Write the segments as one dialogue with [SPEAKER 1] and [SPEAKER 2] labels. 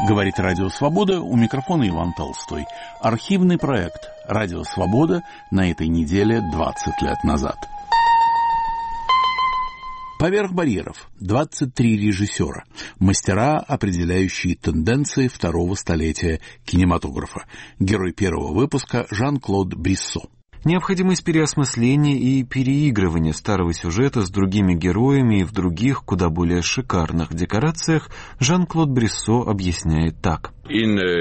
[SPEAKER 1] Говорит Радио Свобода, у микрофона Иван Толстой. Архивный проект Радио Свобода на этой неделе 20 лет назад. Поверх барьеров 23 режиссера, мастера, определяющие тенденции второго столетия кинематографа. Герой первого выпуска Жан-Клод Бриссо.
[SPEAKER 2] Необходимость переосмысления и переигрывания старого сюжета с другими героями и в других, куда более шикарных декорациях Жан-Клод Бриссо объясняет так.
[SPEAKER 3] В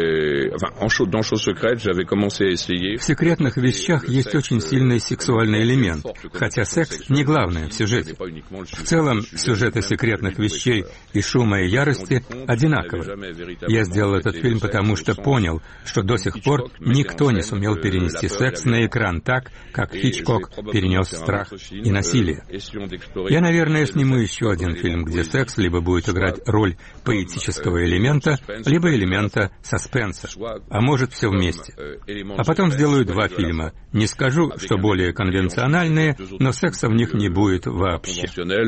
[SPEAKER 4] секретных вещах есть очень сильный сексуальный элемент, хотя секс не главное в сюжете. В целом, сюжеты секретных вещей и шума и ярости одинаковы. Я сделал этот фильм потому, что понял, что до сих пор никто не сумел перенести секс на экран так, как Хичкок перенес страх и насилие. Я, наверное, сниму еще один фильм, где секс либо будет играть роль поэтического элемента, либо элемента саспенса, а может все вместе. А потом сделаю два фильма. Не скажу, что более конвенциональные, но секса в них не будет вообще.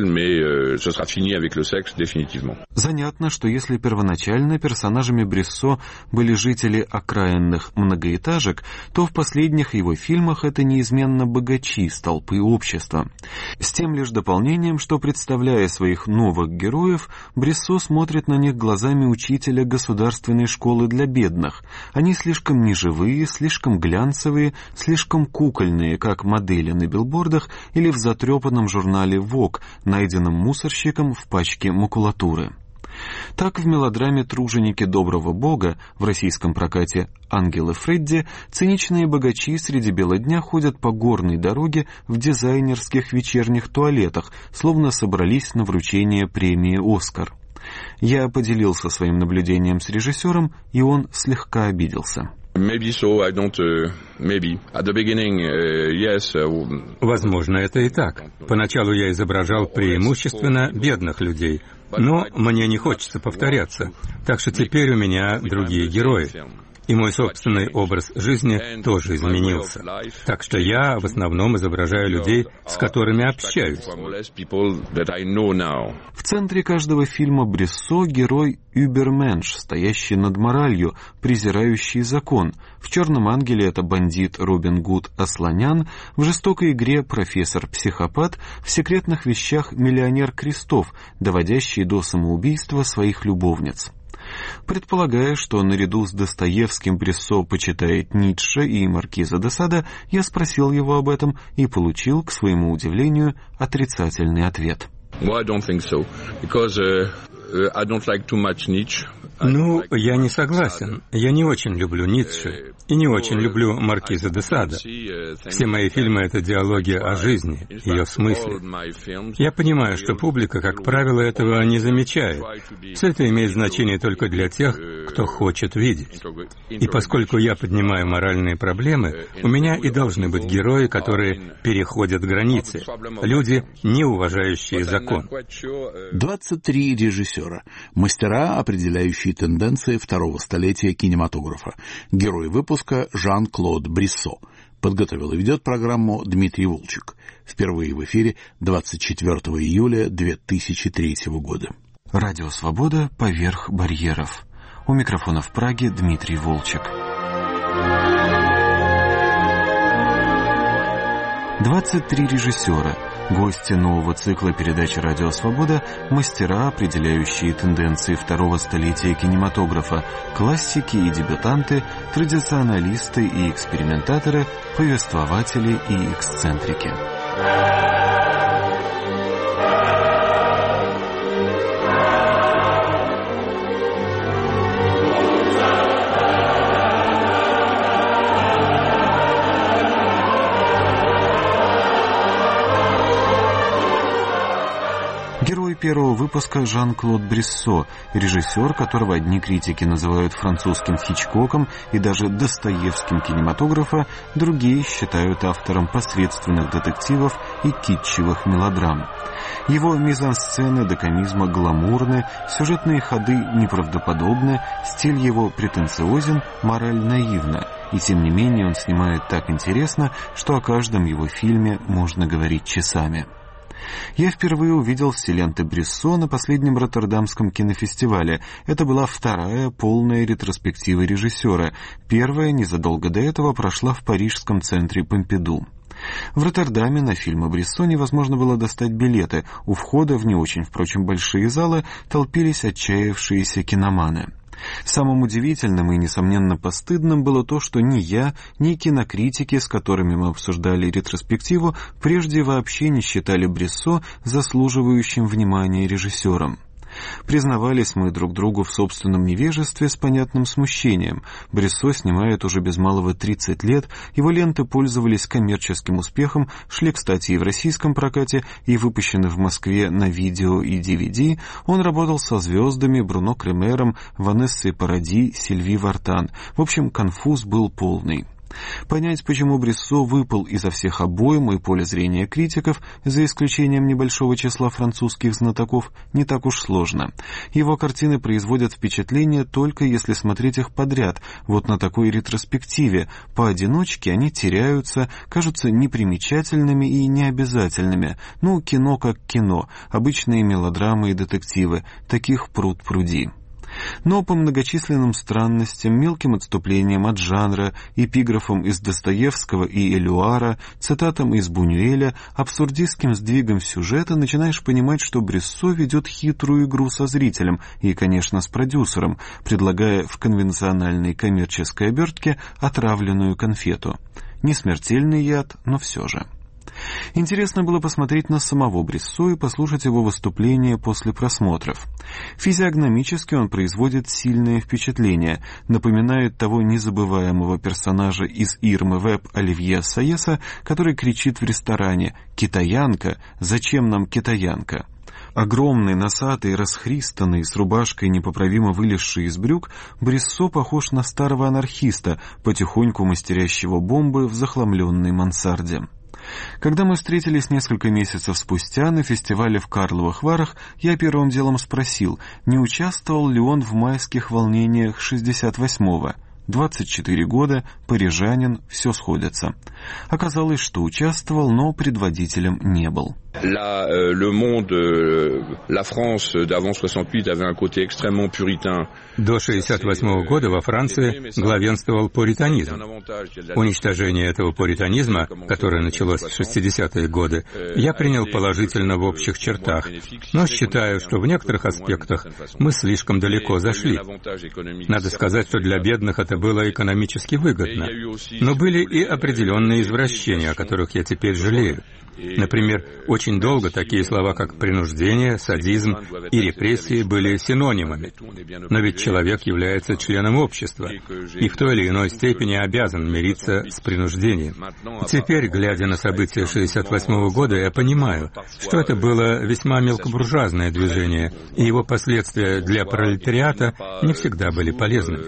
[SPEAKER 2] Занятно, что если первоначально персонажами Бриссо были жители окраинных многоэтажек, то в последних его фильмах это неизменно богачи с толпы общества. С тем лишь дополнением, что, представляя своих новых героев, Бриссо смотрит на них глазами учителя государственной школы для бедных. Они слишком неживые, слишком глянцевые, слишком кукольные, как модели на билбордах или в затрепанном журнале Vogue, найденном мусорщиком в пачке макулатуры. Так в мелодраме «Труженики доброго бога» в российском прокате «Ангелы Фредди» циничные богачи среди бела дня ходят по горной дороге в дизайнерских вечерних туалетах, словно собрались на вручение премии «Оскар». Я поделился своим наблюдением с режиссером, и он слегка обиделся.
[SPEAKER 4] Возможно, это и так. Поначалу я изображал преимущественно бедных людей, но мне не хочется повторяться, так что теперь у меня другие герои. И мой собственный образ жизни тоже изменился. Так что я в основном изображаю людей, с которыми общаюсь.
[SPEAKER 2] В центре каждого фильма Бриссо герой Übermensch, стоящий над моралью, презирающий закон. В «Черном ангеле» это бандит Робин Гуд Асланян, в «Жестокой игре» профессор-психопат, в «Секретных вещах» миллионер Крестов, доводящий до самоубийства своих любовниц. Предполагая, что наряду с Достоевским Бриссо почитает Ницше и Маркиза де Сада, я спросил его об этом и получил, к своему удивлению, отрицательный ответ.
[SPEAKER 4] Ну, я не согласен. Я не очень люблю Ницше и не очень люблю Маркиза де Сада. Все мои фильмы — это диалоги о жизни, ее смысле. Я понимаю, что публика, как правило, этого не замечает. Все это имеет значение только для тех, кто хочет видеть. И поскольку я поднимаю моральные проблемы, у меня и должны быть герои, которые переходят границы. Люди, не уважающие закон.
[SPEAKER 1] 23 режиссера, мастера, определяющие тенденции второго столетия кинематографа. Герой выпуска Жан-Клод Бриссо. Подготовил и ведет программу Дмитрий Волчек. Впервые в эфире 24 июля 2003 года.
[SPEAKER 2] Радио «Свобода» поверх барьеров. У микрофона в Праге Дмитрий Волчек. 23 режиссера. Гости нового цикла передачи «Радио Свобода» — мастера, определяющие тенденции второго столетия кинематографа, классики и дебютанты, традиционалисты и экспериментаторы, повествователи и эксцентрики. Герой первого выпуска Жан-Клод Бриссо, режиссер, которого одни критики называют французским Хичкоком и даже Достоевским кинематографа, другие считают автором посредственных детективов и китчевых мелодрам. Его мизансцены до комизма гламурны, сюжетные ходы неправдоподобны, стиль его претенциозен, мораль наивна, и тем не менее он снимает так интересно, что о каждом его фильме можно говорить часами. Я впервые увидел все ленты Бриссо на последнем Роттердамском кинофестивале. Это была вторая полная ретроспектива режиссера. Первая незадолго до этого прошла в парижском центре Помпиду. В Роттердаме на фильмы Бриссо невозможно было достать билеты. У входа в не очень, впрочем, большие залы толпились отчаявшиеся киноманы. Самым удивительным и, несомненно, постыдным было то, что ни я, ни кинокритики, с которыми мы обсуждали ретроспективу, прежде вообще не считали Бриссо заслуживающим внимания режиссером. Признавались мы друг другу в собственном невежестве с понятным смущением. Бриссо снимает уже без малого 30 лет, его ленты пользовались коммерческим успехом, шли, кстати, и в российском прокате, и выпущены в Москве на видео и DVD. Он работал со звездами Бруно Кремером, Ванессой Паради, Сильви Вартан. В общем, конфуз был полный. Понять, почему Бриссо выпал изо всех обоим и поля зрения критиков, за исключением небольшого числа французских знатоков, не так уж сложно. Его картины производят впечатление только если смотреть их подряд. Вот на такой ретроспективе поодиночке они теряются, кажутся непримечательными и необязательными. Ну, кино как кино, обычные мелодрамы и детективы, таких пруд-пруди. Но по многочисленным странностям, мелким отступлениям от жанра, эпиграфам из Достоевского и Элюара, цитатам из Бунюэля, абсурдистским сдвигом сюжета начинаешь понимать, что Бриссо ведет хитрую игру со зрителем и, конечно, с продюсером, предлагая в конвенциональной коммерческой обертке отравленную конфету. Не смертельный яд, но все же. Интересно было посмотреть на самого Бриссо и послушать его выступления после просмотров. Физиогномически он производит сильное впечатление, напоминает того незабываемого персонажа из Ирмы Веб Оливье Ассайеса, который кричит в ресторане «Китаянка! Зачем нам китаянка?». Огромный, носатый, расхристанный, с рубашкой, непоправимо вылезший из брюк, Бриссо похож на старого анархиста, потихоньку мастерящего бомбы в захламленной мансарде. Когда мы встретились несколько месяцев спустя на фестивале в Карловых Варах, я первым делом спросил, не участвовал ли он в майских волнениях 68-го. 24 года, парижанин, все сходится. Оказалось, что участвовал, но предводителем не был.
[SPEAKER 3] Le monde, la France d'avant 68 avait un côté extrêmement puritain.
[SPEAKER 4] До 1968 года во Франции главенствовал пуританизм. Уничтожение этого пуританизма, которое началось в 60-е годы, я принял положительно в общих чертах, но считаю, что в некоторых аспектах мы слишком далеко зашли. Надо сказать, что для бедных это было экономически выгодно, но были и определенные извращения, о которых я теперь жалею. Например, очень долго такие слова, как принуждение, садизм и репрессии были синонимами. Но ведь человек является членом общества и в той или иной степени обязан мириться с принуждением. Теперь, глядя на события 1968 года, я понимаю, что это было весьма мелкобуржуазное движение, и его последствия для пролетариата не всегда были полезны.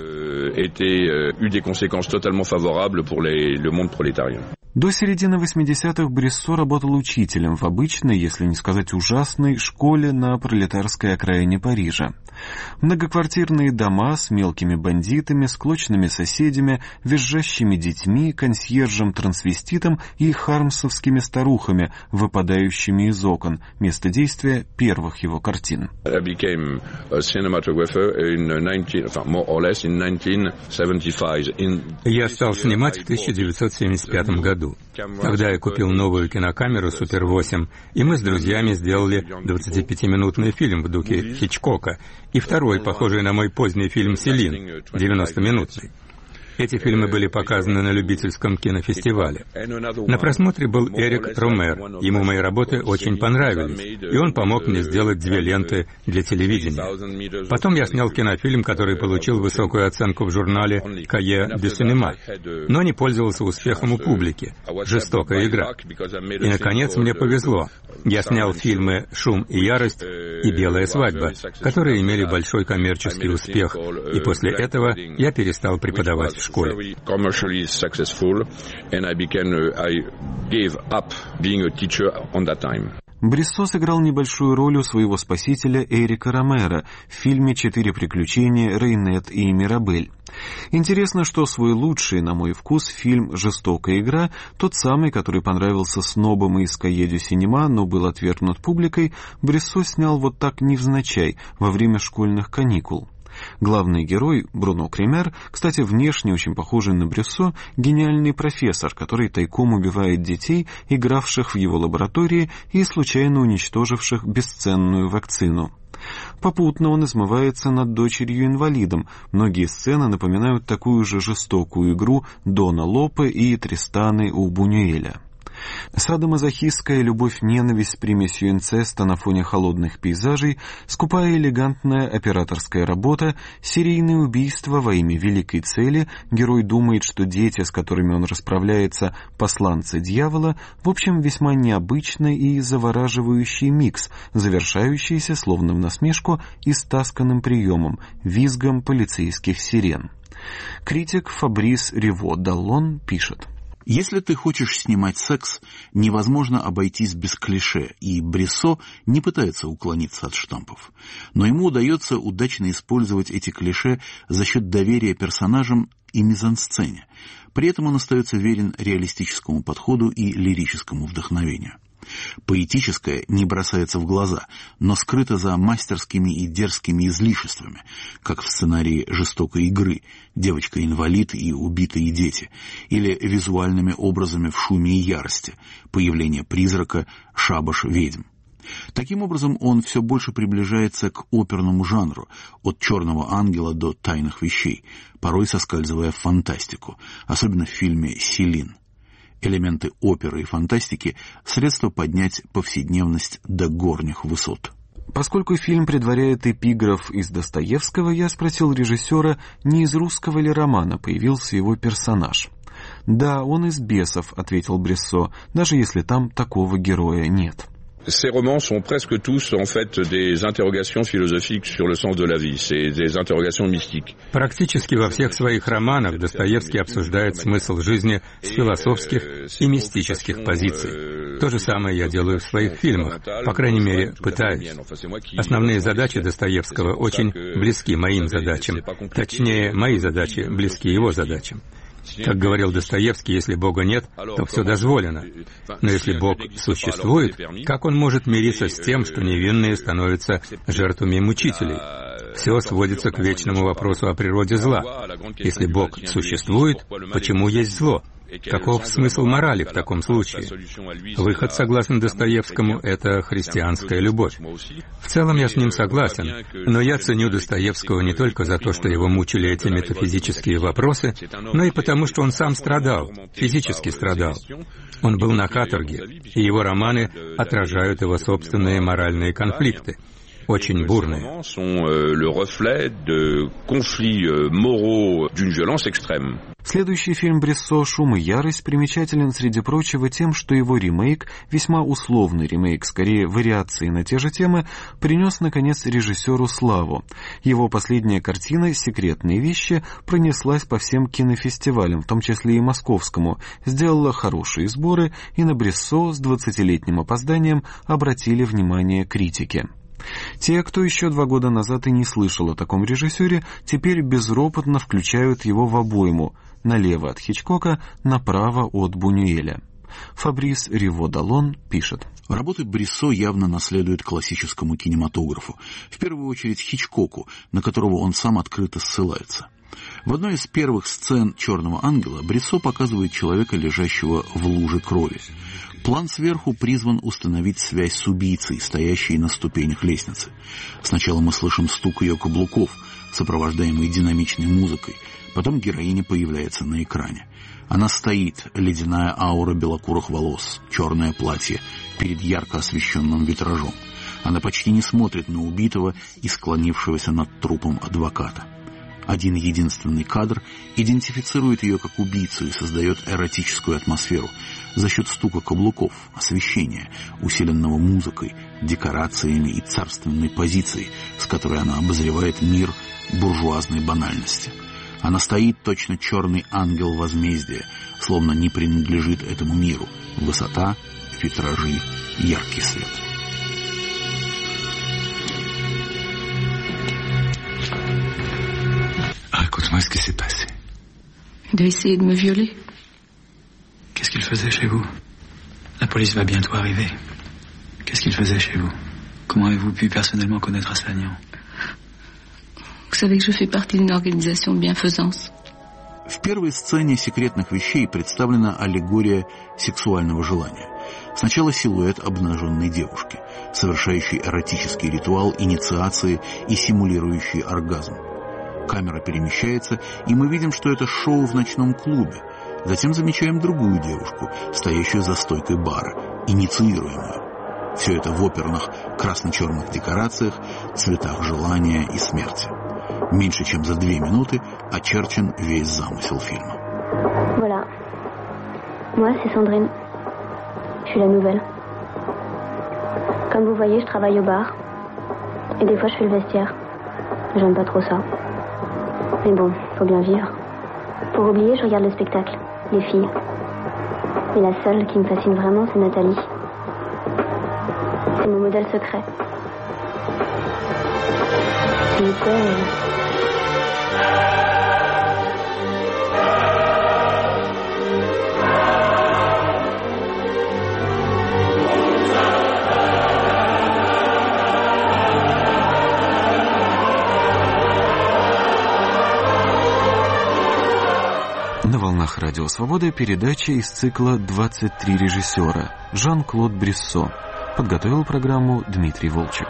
[SPEAKER 2] До середины 80-х Бриссо работал учителем в обычной, если не сказать ужасной, школе на пролетарской окраине Парижа. Многоквартирные дома с мелкими бандитами, склочными соседями, визжащими детьми, консьержем-трансвеститом и хармсовскими старухами, выпадающими из окон, место действия первых его картин.
[SPEAKER 4] Я стал снимать в 1975 году. Тогда я купил новую кинокамеру Super 8, и мы с друзьями сделали 25-минутный фильм в духе Хичкока и второй, похожий на мой поздний фильм «Селин», 90-минутный. Эти фильмы были показаны на любительском кинофестивале. На просмотре был Эрик Ромер. Ему мои работы очень понравились, и он помог мне сделать 2 ленты для телевидения. Потом я снял кинофильм, который получил высокую оценку в журнале «Кае де Синема», но не пользовался успехом у публики. «Жестокая игра». И, наконец, мне повезло. Я снял фильмы «Шум и ярость» и «Белая свадьба», которые имели большой коммерческий успех, и после этого я перестал преподавать в школе.
[SPEAKER 3] Commercially successful, and I gave up being a teacher on that time.
[SPEAKER 2] Бриссо сыграл небольшую роль у своего спасителя Эрика Ромеро в фильме «Четыре приключения Рейнет и Мирабель». Интересно, что свой лучший, на мой вкус, фильм «Жестокая игра», тот самый, который понравился снобам из Cahiers du Cinéma, но был отвергнут публикой, Бриссо снял вот так невзначай, во время школьных каникул. Главный герой, Бруно Кремер, кстати, внешне очень похожий на Бриссо, гениальный профессор, который тайком убивает детей, игравших в его лаборатории и случайно уничтоживших бесценную вакцину. Попутно он измывается над дочерью-инвалидом. Многие сцены напоминают такую же жестокую игру Дона Лопе и Тристаны у Бунюэля. Садомазохистская любовь-ненависть с примесью инцеста на фоне холодных пейзажей, скупая элегантная операторская работа, серийные убийства во имя великой цели, герой думает, что дети, с которыми он расправляется, посланцы дьявола, в общем, весьма необычный и завораживающий микс, завершающийся, словно в насмешку, истасканным приемом, визгом полицейских сирен. Критик Фабрис Риво-Даллон пишет:
[SPEAKER 1] «Если ты хочешь снимать секс, невозможно обойтись без клише, и Бриссо не пытается уклониться от штампов. Но ему удается удачно использовать эти клише за счет доверия персонажам и мизансцене. При этом он остается верен реалистическому подходу и лирическому вдохновению. Поэтическое не бросается в глаза, но скрыто за мастерскими и дерзкими излишествами, как в сценарии «Жестокой игры», «Девочка-инвалид» и «Убитые дети», или визуальными образами в «Шуме и ярости», появление призрака, шабаш ведьм. Таким образом, он все больше приближается к оперному жанру, от «Черного ангела» до «Тайных вещей», порой соскальзывая в фантастику, особенно в фильме «Селин». Элементы оперы и фантастики – средство поднять повседневность до горних высот.
[SPEAKER 2] Поскольку фильм предваряет эпиграф из Достоевского, я спросил режиссера, не из русского ли романа появился его персонаж. «Да, он из «Бесов», — ответил Бриссо, даже если там такого героя нет».
[SPEAKER 3] Ces romans sont presque tous, en fait, des interrogations philosophiques sur le sens de la vie. C'est des interrogations mystiques.
[SPEAKER 4] Практически во всех своих романах Достоевский обсуждает смысл жизни с философских и мистических позиций. То же самое я делаю в своих фильмах, по крайней мере, пытаюсь. Основные задачи Достоевского очень близки моим задачам. Точнее, мои задачи близки его задачам. Как говорил Достоевский, если Бога нет, то все дозволено. Но если Бог существует, как он может мириться с тем, что невинные становятся жертвами мучителей? Все сводится к вечному вопросу о природе зла. Если Бог существует, почему есть зло? Каков смысл морали в таком случае? Выход, согласно Достоевскому, это христианская любовь. В целом я с ним согласен, но я ценю Достоевского не только за то, что его мучили эти метафизические вопросы, но и потому, что он сам страдал, физически страдал. Он был на каторге, и его романы отражают его собственные моральные конфликты. Очень бурные.
[SPEAKER 2] Следующий фильм Бриссо «Шум и ярость» примечателен, среди прочего, тем, что его ремейк, весьма условный ремейк, скорее вариации на те же темы, принес, наконец, режиссеру славу. Его последняя картина «Секретные вещи» пронеслась по всем кинофестивалям, в том числе и московскому, сделала хорошие сборы, и на Бриссо с 20-летним опозданием обратили внимание критики. Те, кто еще 2 года назад и не слышал о таком режиссере, теперь безропотно включают его в обойму, налево от Хичкока, направо от Бунюэля. Фабрис Риво-Даллон пишет:
[SPEAKER 1] Работы Бриссо явно наследуют классическому кинематографу, в первую очередь Хичкоку, на которого он сам открыто ссылается. В одной из первых сцен «Черного ангела» Бриссо показывает человека, лежащего в луже крови. План сверху призван установить связь с убийцей, стоящей на ступенях лестницы. Сначала мы слышим стук ее каблуков, сопровождаемый динамичной музыкой. Потом героиня появляется на экране. Она стоит, ледяная аура белокурых волос, черное платье, перед ярко освещенным витражом. Она почти не смотрит на убитого и склонившегося над трупом адвоката. Один единственный кадр идентифицирует ее как убийцу и создает эротическую атмосферу за счет стука каблуков, освещения, усиленного музыкой, декорациями и царственной позицией, с которой она обозревает мир буржуазной банальности. Она стоит точно черный ангел возмездия, словно не принадлежит этому миру. Высота, витражи, яркий свет.
[SPEAKER 5] est-ce qu'il s'est passé?
[SPEAKER 6] Il a essayé de me violer.
[SPEAKER 5] Qu'est-ce qu'il faisait chez vous? La police va bientôt arriver. Qu'est-ce qu'il faisait chez vous? Comment avez-vous pu personnellement connaître Astagnan?
[SPEAKER 6] Vous savez que je fais partie d'une organisation de bienfaisance.
[SPEAKER 1] В первой сцене «Секретных вещей» представлена аллегория сексуального желания. Сначала силуэт обнаженной девушки, совершающей эротический ритуал инициации и симулирующий оргазм. Камера перемещается, и мы видим, что это шоу в ночном клубе. Затем замечаем другую девушку, стоящую за стойкой бара, инициируемую. Все это в оперных красно-черных декорациях, цветах желания и смерти. Меньше чем за 2 минуты очерчен весь замысел фильма.
[SPEAKER 7] Voilà. Moi, c'est Sandrine. Je suis la nouvelle. Comme vous voyez, je travaille au bar. Et des fois, je fais le vestiaire. J'aime pas trop ça. Mais bon, faut bien vivre. Pour oublier, je regarde le spectacle, les filles. Mais la seule qui me fascine vraiment, c'est Nathalie. C'est mon modèle secret.
[SPEAKER 2] На волнах Радио Свобода передача из цикла «23 режиссера» Жан-Клод Бриссо. Подготовил программу Дмитрий Волчек.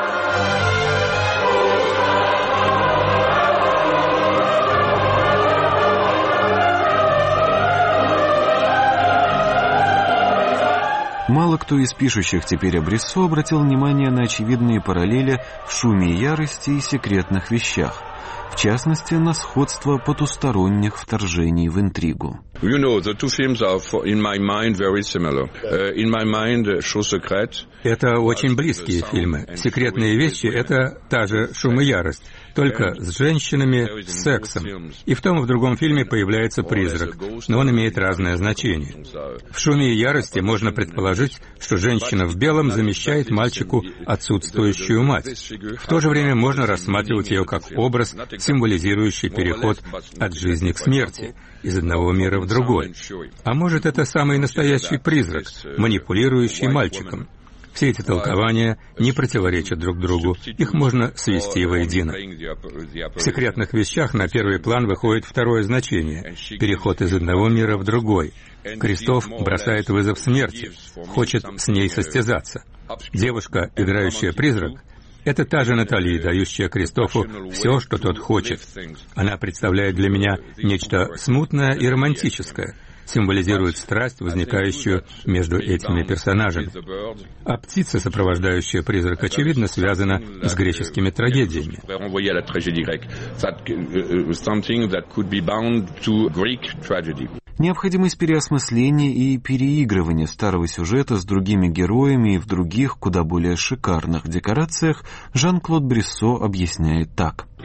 [SPEAKER 2] Мало кто из пишущих теперь о Бриссо обратил внимание на очевидные параллели в «Шуме и ярости» и «Секретных вещах», в частности, на сходство потусторонних вторжений в интригу.
[SPEAKER 3] You know, the two films are, in my mind, very similar. In my mind, Show Secret.
[SPEAKER 4] Это очень близкие фильмы. «Секретные вещи» — это та же «Шум и ярость», только с женщинами, с сексом. И в том и в другом фильме появляется призрак, но он имеет разное значение. В «Шуме и ярости» можно предположить, что женщина в белом замещает мальчику отсутствующую мать. В то же время можно рассматривать ее как образ, символизирующий переход от жизни к смерти, из одного мира в другой. А может, это самый настоящий призрак, манипулирующий мальчиком. Все эти толкования не противоречат друг другу, их можно свести воедино. В «Секретных вещах» на первый план выходит второе значение — переход из одного мира в другой. Кристоф бросает вызов смерти, хочет с ней состязаться. Девушка, играющая призрак, это та же Натали, дающая Кристофу все, что тот хочет. Она представляет для меня нечто смутное и романтическое, символизирует страсть, возникающую между этими персонажами. А птица, сопровождающая призрак, очевидно, связана с греческими трагедиями.
[SPEAKER 2] Необходимость переосмысления и переигрывания старого сюжета с другими героями и в других, куда более шикарных декорациях Жан-Клод Бриссо объясняет так.
[SPEAKER 6] В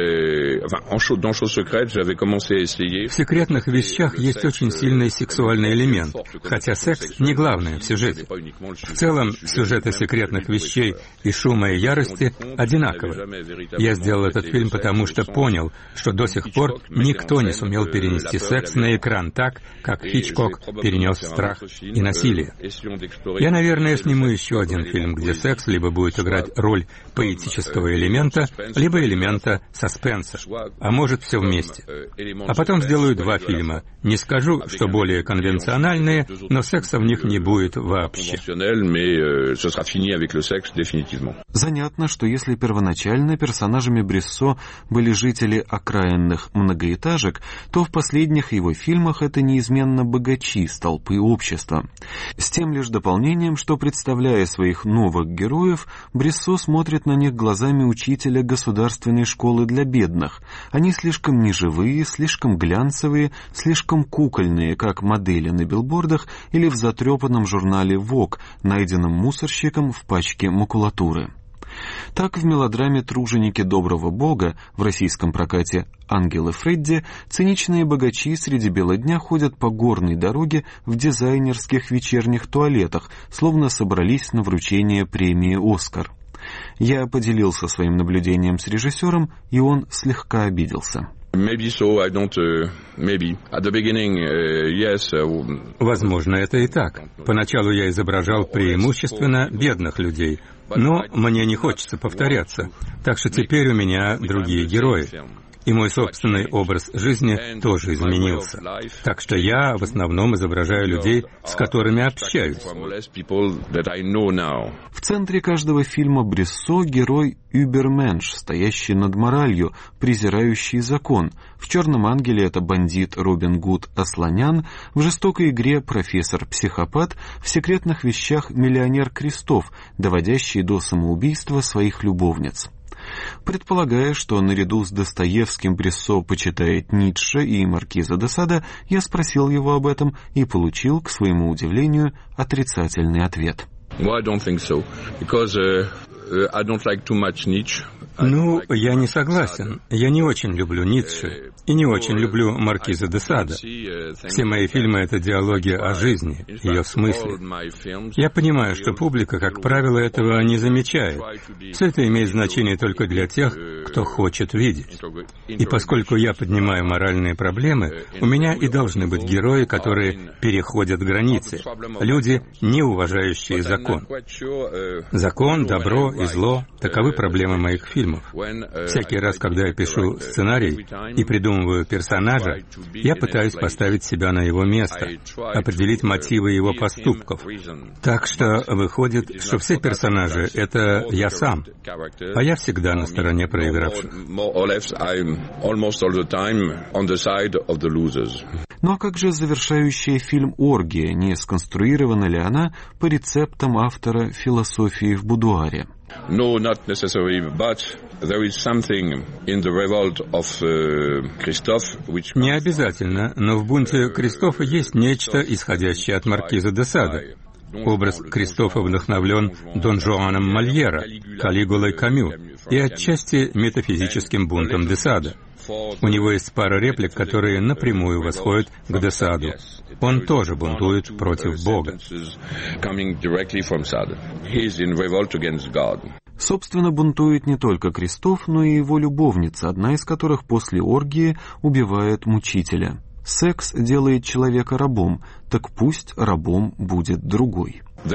[SPEAKER 6] «Секретных вещах» есть очень сильный сексуальный элемент, хотя секс не главное в сюжете. В целом, сюжеты «Секретных вещей» и «Шума и ярости» одинаковы. Я сделал этот фильм потому, что понял, что до сих пор никто не сумел перенести секс на экран так, как Хичкок перенес страх и насилие. Я, наверное, сниму еще один фильм, где секс либо будет играть роль поэтического элемента, либо элемента саспенса, а может все вместе. А потом сделаю 2 фильма. Не скажу, что более конвенциональные, но секса в них не будет вообще.
[SPEAKER 2] Занятно, что если первоначально персонажами Бриссо были жители окраинных многоэтажек, то в последних его фильмах это неизменно богачи с толпы общества. С тем лишь дополнением, что, представляя своих новых героев, Бриссо смотрит на них глазами учителя государственной школы для бедных. Они слишком неживые, слишком глянцевые, слишком кукольные, как модели на билбордах или в затрепанном журнале Vogue, найденном мусорщиком в пачке макулатуры. Так в мелодраме «Труженики доброго бога» в российском прокате «Ангелы Фредди» циничные богачи среди бела дня ходят по горной дороге в дизайнерских вечерних туалетах, словно собрались на вручение премии «Оскар». Я поделился своим наблюдением с режиссером, и он слегка обиделся.
[SPEAKER 6] Возможно, это и так. Поначалу я изображал преимущественно бедных людей, но мне не хочется повторяться, так что теперь у меня другие герои. И мой собственный образ жизни тоже изменился. Так что я в основном изображаю людей, с которыми общаюсь.
[SPEAKER 2] В центре каждого фильма Бриссо герой Übermensch, стоящий над моралью, презирающий закон. В «Черном ангеле» это бандит Робин Гуд Асланян, в «Жестокой игре» профессор-психопат, в «Секретных вещах» миллионер Кристоф, доводящий до самоубийства своих любовниц. Предполагая, что наряду с Достоевским Бриссо почитает Ницше и маркиза де Сада, я спросил его об этом и получил, к своему удивлению, отрицательный ответ.
[SPEAKER 6] Ну, я не согласен. Я не очень люблю Ницше и не очень люблю маркиза де Сада. Все мои фильмы — это диалоги о жизни, ее смысле. Я понимаю, что публика, как правило, этого не замечает. Все это имеет значение только для тех, кто хочет видеть. И поскольку я поднимаю моральные проблемы, у меня и должны быть герои, которые переходят границы. Люди, не уважающие закон. Закон, добро и зло — таковы проблемы моих фильмов. Всякий раз, когда я пишу сценарий и придумываю персонажа, я пытаюсь поставить себя на его место, определить мотивы его поступков. Так что выходит, что все персонажи — это я сам, а я всегда на стороне проигравших.
[SPEAKER 2] Ну а как же завершающая фильм «Оргия»? Не сконструирована ли она по рецептам автора «Философии в будуаре»?
[SPEAKER 3] No, not necessarily, but there is something in the revolt of Christophe which...
[SPEAKER 6] Не обязательно, но в бунте Кристофа есть нечто, исходящее от маркиза де Сада. Образ Кристофа вдохновлен Дон Жуаном Мольера, Калигулой Камю и отчасти метафизическим бунтом де Сада. У него есть пара реплик, которые напрямую восходят к де Саду. Он тоже бунтует против Бога.
[SPEAKER 2] Собственно, бунтует не только Кристоф, но и его любовница, одна из которых после оргии убивает мучителя. Секс делает человека рабом, так пусть рабом будет другой.
[SPEAKER 6] В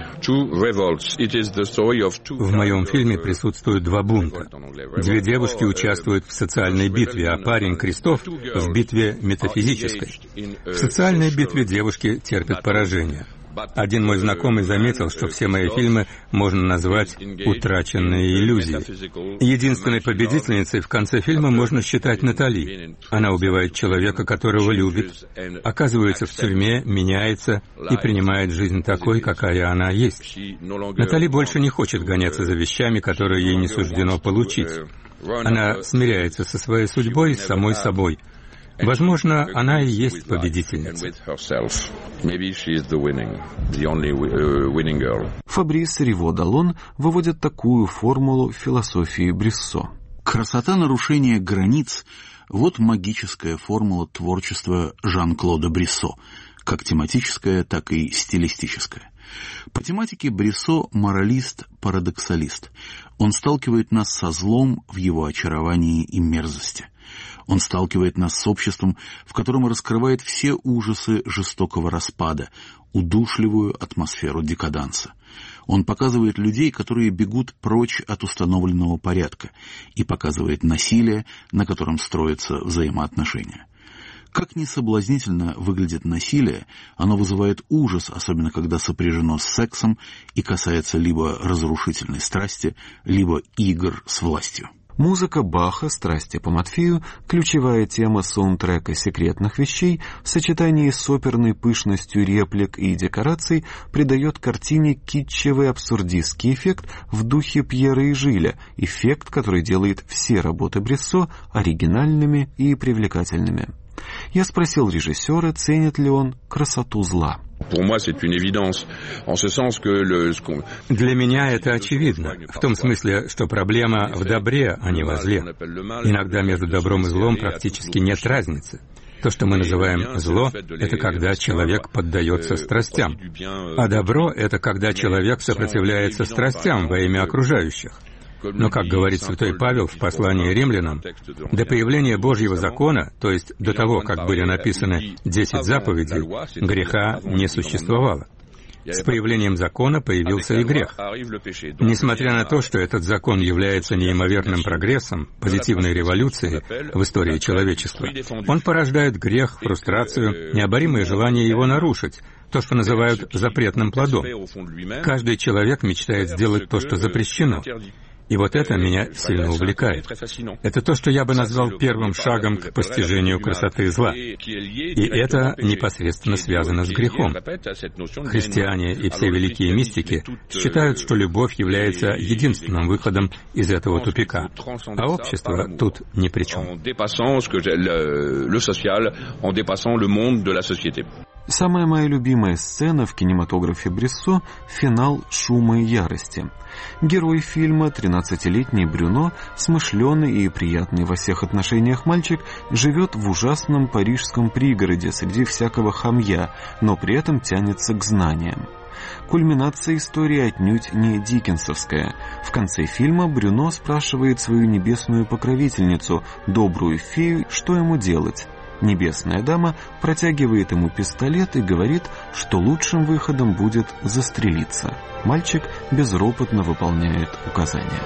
[SPEAKER 6] моем фильме присутствуют два бунта. Две девушки участвуют в социальной битве, а парень Кристоф в битве метафизической. В социальной битве девушки терпят поражение. Один мой знакомый заметил, что все мои фильмы можно назвать «Утраченные иллюзии». Единственной победительницей в конце фильма можно считать Натали. Она убивает человека, которого любит, оказывается в тюрьме, меняется и принимает жизнь такой, какая она есть. Натали больше не хочет гоняться за вещами, которые ей не суждено получить. Она смиряется со своей судьбой и с самой собой. Возможно, она и есть победительница.
[SPEAKER 2] Фабрис Риво-Даллон выводит такую формулу философии Бриссо.
[SPEAKER 1] Красота нарушения границ — вот магическая формула творчества Жан-Клода Бриссо, как тематическая, так и стилистическая. По тематике Бриссо моралист-парадоксалист. Он сталкивает нас со злом в его очаровании и мерзости. Он сталкивает нас с обществом, в котором раскрывает все ужасы жестокого распада, удушливую атмосферу декаданса. Он показывает людей, которые бегут прочь от установленного порядка, и показывает насилие, на котором строятся взаимоотношения. Как ни соблазнительно выглядит насилие, оно вызывает ужас, особенно когда сопряжено с сексом и касается либо разрушительной страсти, либо игр с властью.
[SPEAKER 2] Музыка Баха «Страсти по Матфею» — ключевая тема саундтрека «Секретных вещей» в сочетании с оперной пышностью реплик и декораций придает картине китчевый абсурдистский эффект в духе Пьера и Жиля, эффект, который делает все работы Бриссо оригинальными и привлекательными. Я спросил режиссера, ценит ли он красоту зла.
[SPEAKER 6] Для меня это очевидно, в том смысле, что проблема в добре, а не во зле. Иногда между добром и злом практически нет разницы. То, что мы называем зло, это когда человек поддается страстям, а добро — это когда человек сопротивляется страстям во имя окружающих.
[SPEAKER 4] Но, как говорит святой Павел в послании римлянам, до появления Божьего закона, то есть до того, как были написаны 10 заповедей, греха не существовало. С появлением закона появился и грех. Несмотря на то, что этот закон является неимоверным прогрессом, позитивной революцией в истории человечества, он порождает грех, фрустрацию, необоримое желание его нарушить, то, что называют запретным плодом. Каждый человек мечтает сделать то, что запрещено. И вот это меня сильно увлекает. Это то, что я бы назвал первым шагом к постижению красоты зла. И это непосредственно связано с грехом. Христиане и все великие мистики считают, что любовь является единственным выходом из этого тупика, а общество тут ни при чем.
[SPEAKER 2] Самая моя любимая сцена в кинематографе Бриссо — финал «Шума и ярости». Герой фильма, 13-летний Брюно, смышленый и приятный во всех отношениях мальчик, живет в ужасном парижском пригороде среди всякого хамья, но при этом тянется к знаниям. Кульминация истории отнюдь не диккенсовская. В конце фильма Брюно спрашивает свою небесную покровительницу, добрую фею, что ему делать. Небесная дама протягивает ему пистолет и говорит, что лучшим выходом будет застрелиться. Мальчик безропотно выполняет указания.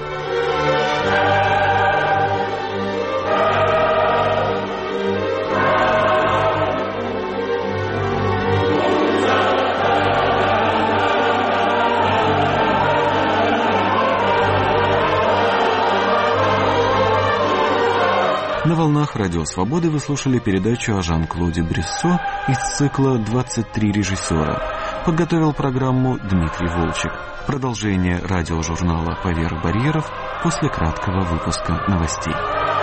[SPEAKER 2] На волнах Радио Свободы вы слушали передачу о Жан-Клоде Бриссо из цикла «23 режиссера». Подготовил программу Дмитрий Волчек. Продолжение радиожурнала «Поверх барьеров» после краткого выпуска новостей.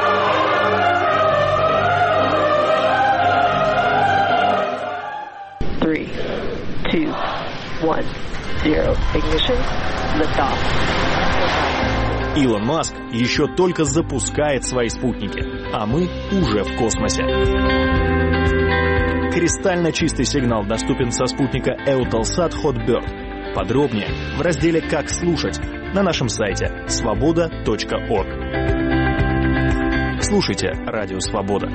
[SPEAKER 8] Three, two, one, zero. Ignition. Lift off.
[SPEAKER 9] Илон Маск еще только запускает свои спутники, а мы уже в космосе. Кристально чистый сигнал доступен со спутника Eutelsat Hotbird. Подробнее в разделе «Как слушать» на нашем сайте svoboda.org. Слушайте Радио Свобода.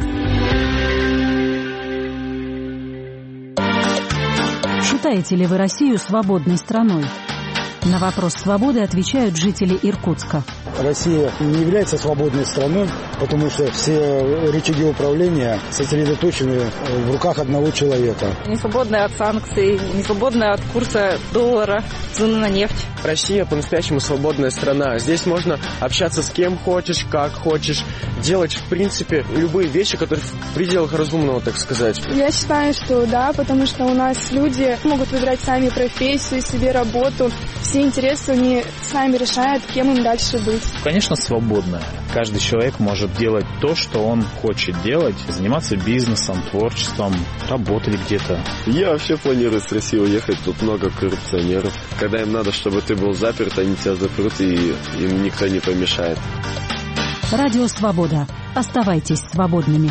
[SPEAKER 10] Считаете ли вы Россию свободной страной? На вопрос «Свободы» отвечают жители Иркутска.
[SPEAKER 11] Россия не является свободной страной, потому что все рычаги управления сосредоточены в руках одного человека.
[SPEAKER 12] Не свободная от санкций, не свободная от курса доллара, цены на нефть.
[SPEAKER 13] Россия по-настоящему свободная страна. Здесь можно общаться с кем хочешь, как хочешь, делать, в принципе, любые вещи, которые в пределах разумного, так сказать.
[SPEAKER 14] Я считаю, что да, потому что у нас люди могут выбирать сами профессию, себе работу. Все интересы они сами решают, кем им дальше быть.
[SPEAKER 15] Конечно, свободная. Каждый человек может делать то, что он хочет делать, заниматься бизнесом, творчеством, работать где-то.
[SPEAKER 16] Я вообще планирую с России уехать, тут много коррупционеров. Когда им надо, чтобы ты был заперт, они тебя запрут, и им никто не помешает.
[SPEAKER 10] Радио Свобода. Оставайтесь свободными.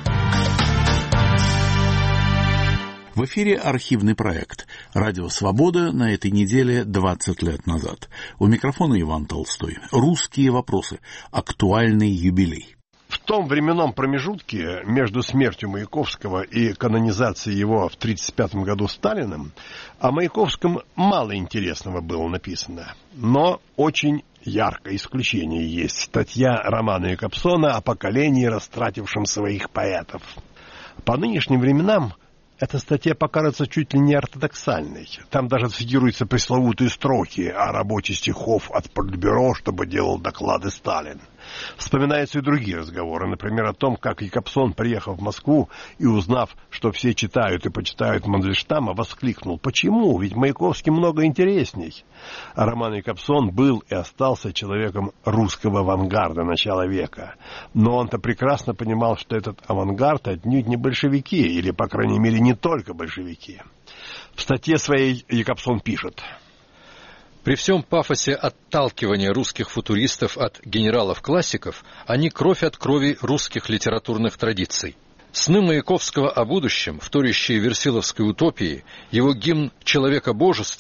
[SPEAKER 1] В эфире архивный проект «Радио Свобода» на этой неделе 20 лет назад. У микрофона Иван Толстой. Русские вопросы. Актуальный юбилей.
[SPEAKER 17] В том временном промежутке между смертью Маяковского и канонизацией его в 1935 году Сталиным о Маяковском мало интересного было написано. Но очень яркое исключение есть. Статья Романа Якобсона о поколении, растратившем своих поэтов. По нынешним временам эта статья покажется чуть ли не ортодоксальной. Там даже цитируются пресловутые строки о работе стихов от Политбюро, чтобы делал доклады Сталин. Вспоминаются и другие разговоры, например, о том, как Якобсон, приехав в Москву и узнав, что все читают и почитают Мандельштама, воскликнул: «Почему? Ведь Маяковский много интересней». А Роман Якобсон был и остался человеком русского авангарда начала века. Но он-то прекрасно понимал, что этот авангард отнюдь не большевики, или, по крайней мере, не только большевики. В статье своей Якобсон пишет:
[SPEAKER 18] при всем пафосе отталкивания русских футуристов от генералов-классиков, они кровь от крови русских литературных традиций. Сны Маяковского о будущем, вторящие Версиловской утопии, его гимн «Человекобожеству»,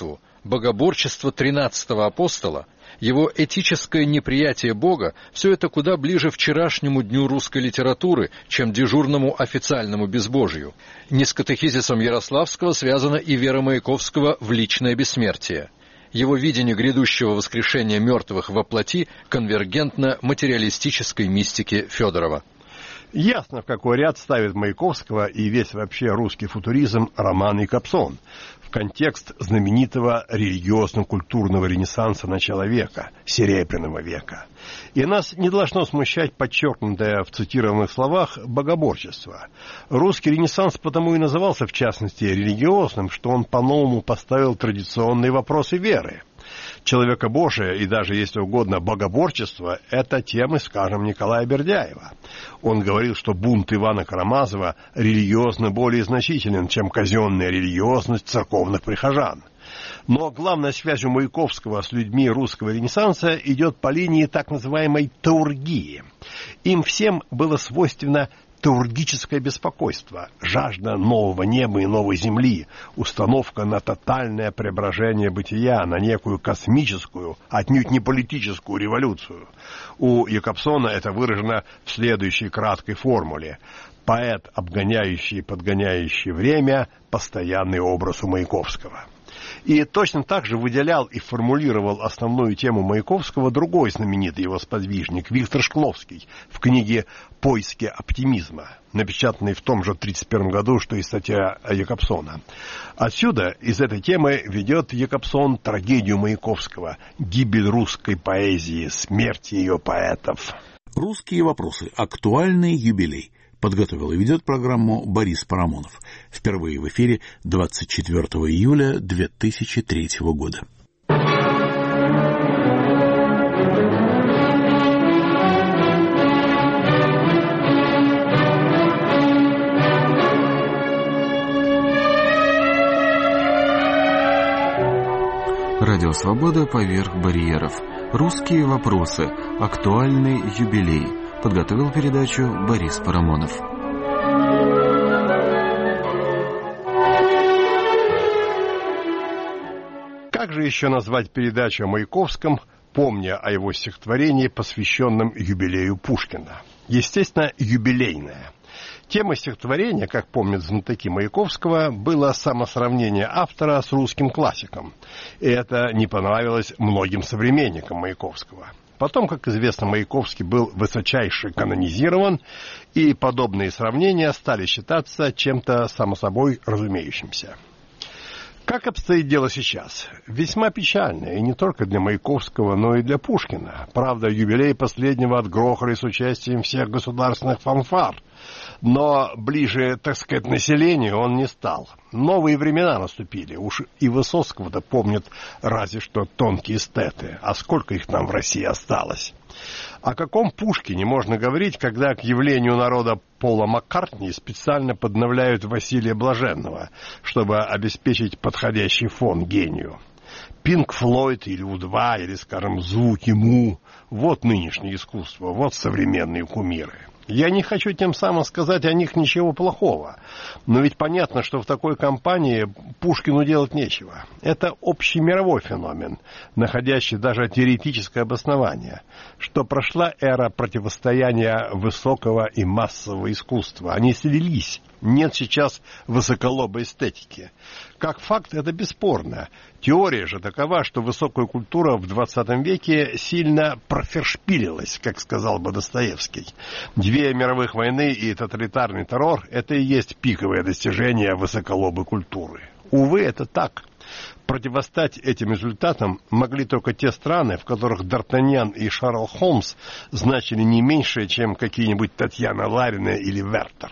[SPEAKER 18] богоборчество 13-го апостола, его этическое неприятие Бога – все это куда ближе вчерашнему дню русской литературы, чем дежурному официальному безбожию. Не с катехизисом Ярославского связана и вера Маяковского в личное бессмертие. Его видение грядущего воскрешения мертвых во плоти конвергентно материалистической мистике Федорова.
[SPEAKER 17] Ясно, в какой ряд ставит Маяковского и весь вообще русский футуризм роман «Якобсон» в контекст знаменитого религиозно-культурного ренессанса начала века, Серебряного века. И нас не должно смущать подчеркнутое в цитированных словах богоборчество. Русский ренессанс потому и назывался, в частности, религиозным, что он по-новому поставил традиционные вопросы веры. Человекобожие и даже, если угодно, богоборчество – это темы, скажем, Николая Бердяева. Он говорил, что бунт Ивана Карамазова религиозно более значителен, чем казенная религиозность церковных прихожан. Но главная связь у Маяковского с людьми русского ренессанса идет по линии так называемой таургии. Им всем было свойственно таургическое беспокойство, жажда нового неба и новой земли, установка на тотальное преображение бытия, на некую космическую, отнюдь не политическую революцию. У Якобсона это выражено в следующей краткой формуле. Поэт, обгоняющий и подгоняющий время, постоянный образ у Маяковского. И точно так же выделял и формулировал основную тему Маяковского другой знаменитый его сподвижник Виктор Шкловский в книге «Поиски оптимизма», напечатанной в том же 1931 году, что и статья Якобсона. Отсюда, из этой темы, ведет Якобсон трагедию Маяковского, гибель русской поэзии, смерть ее поэтов.
[SPEAKER 1] Русские вопросы. Актуальный юбилей. Подготовил и ведет программу Борис Парамонов. Впервые в эфире 24 июля 2003 года.
[SPEAKER 2] Радио «Свобода» поверх барьеров. Русские вопросы. Актуальный юбилей. Подготовил передачу Борис Парамонов.
[SPEAKER 17] Как же еще назвать передачу о Маяковском, помня о его стихотворении, посвященном юбилею Пушкина? Естественно, юбилейная. Тема стихотворения, как помнят знатоки Маяковского, было самосравнение автора с русским классиком. И это не понравилось многим современникам Маяковского. Потом, как известно, Маяковский был высочайше канонизирован, и подобные сравнения стали считаться чем-то само собой разумеющимся. Как обстоит дело сейчас? Весьма печально, и не только для Маяковского, но и для Пушкина. Правда, юбилей последнего отгрохали с участием всех государственных фанфар. Но ближе, так сказать, населению он не стал. Новые времена наступили. Уж и Высоцкого-то помнят разве что тонкие эстеты. А сколько их там в России осталось? О каком Пушкине можно говорить, когда к явлению народа Пола Маккартни специально подновляют Василия Блаженного, чтобы обеспечить подходящий фон гению? Пинк Флойд или У-2, или, скажем, звуки Му – вот нынешнее искусство, вот современные кумиры. Я не хочу тем самым сказать о них ничего плохого, но ведь понятно, что в такой компании Пушкину делать нечего. Это общемировой феномен, находящий даже теоретическое обоснование, что прошла эра противостояния высокого и массового искусства. Они слились. Нет сейчас высоколобой эстетики. Как факт, это бесспорно. Теория же такова, что высокая культура в 20 веке сильно профершпилилась, как сказал бы Достоевский. 2 мировых войны и тоталитарный террор – это и есть пиковое достижение высоколобой культуры. Увы, это так. Противостать этим результатам могли только те страны, в которых Д'Артаньян и Шерлок Холмс значили не меньше, чем какие-нибудь Татьяна Ларина или Вертер.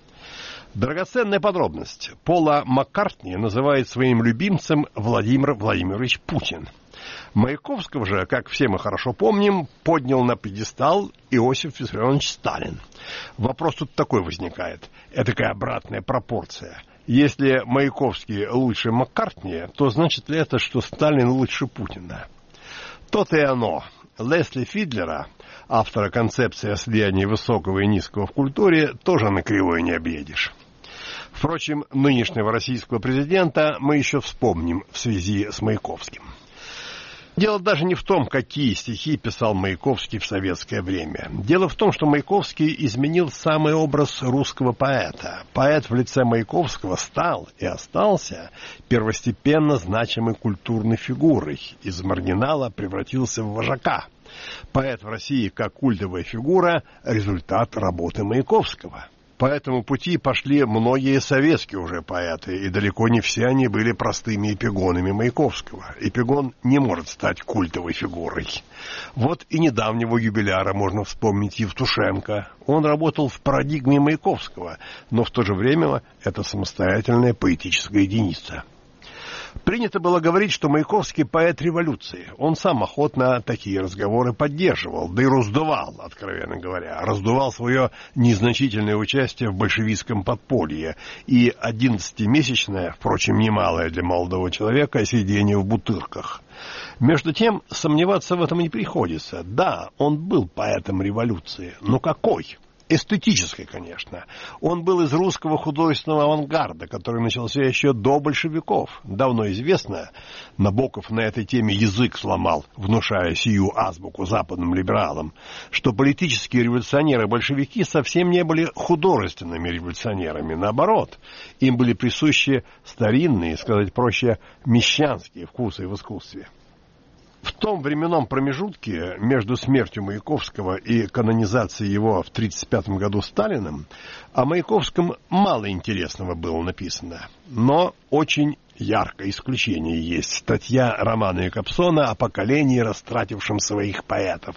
[SPEAKER 17] Драгоценная подробность. Пола Маккартни называет своим любимцем Владимир Владимирович Путин. Маяковского же, как все мы хорошо помним, поднял на пьедестал Иосиф Виссарионович Сталин. Вопрос тут такой возникает. Это такая обратная пропорция. Если Маяковский лучше Маккартни, то значит ли это, что Сталин лучше Путина? То-то и оно. Лесли Фидлера, автора концепции о слиянии высокого и низкого в культуре, тоже на кривое не объедешь. Впрочем, нынешнего российского президента мы еще вспомним в связи с Маяковским. Дело даже не в том, какие стихи писал Маяковский в советское время. Дело в том, что Маяковский изменил самый образ русского поэта. Поэт в лице Маяковского стал и остался первостепенно значимой культурной фигурой. Из маргинала превратился в вожака. Поэт в России как культовая фигура – результат работы Маяковского. По этому пути пошли многие советские уже поэты, и далеко не все они были простыми эпигонами Маяковского. Эпигон не может стать культовой фигурой. Вот и недавнего юбиляра можно вспомнить Евтушенко. Он работал в парадигме Маяковского, но в то же время это самостоятельная поэтическая единица. Принято было говорить, что Маяковский поэт революции. Он сам охотно такие разговоры поддерживал, да и раздувал, откровенно говоря. Раздувал свое незначительное участие в большевистском подполье и 11-месячное, впрочем, немалое для молодого человека, сидение в бутырках. Между тем, сомневаться в этом не приходится. Да, он был поэтом революции, но какой? Эстетической, конечно. Он был из русского художественного авангарда, который начался еще до большевиков. Давно известно, Набоков на этой теме язык сломал, внушая сию азбуку западным либералам, что политические революционеры-большевики совсем не были художественными революционерами. Наоборот, им были присущи старинные, сказать проще, мещанские вкусы в искусстве. В том временном промежутке между смертью Маяковского и канонизацией его в 1935 году Сталиным о Маяковском мало интересного было написано. Но очень яркое исключение есть. Статья Романа Якобсона о поколении, растратившем своих поэтов.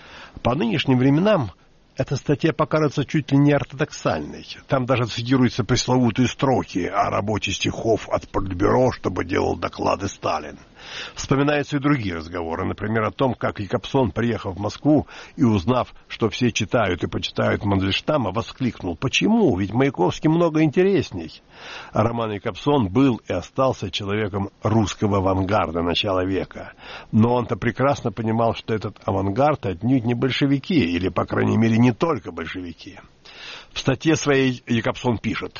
[SPEAKER 17] По нынешним временам эта статья покажется чуть ли не ортодоксальной. Там даже цитируются пресловутые строки о работе стихов от Политбюро, чтобы делал доклады Сталин. Вспоминаются и другие разговоры, например, о том, как Якобсон, приехав в Москву и узнав, что все читают и почитают Мандельштама, воскликнул: «Почему? Ведь Маяковский много интересней». А Роман Якобсон был и остался человеком русского авангарда начала века. Но он-то прекрасно понимал, что этот авангард отнюдь не большевики, или, по крайней мере, не только большевики. В статье своей Якобсон пишет: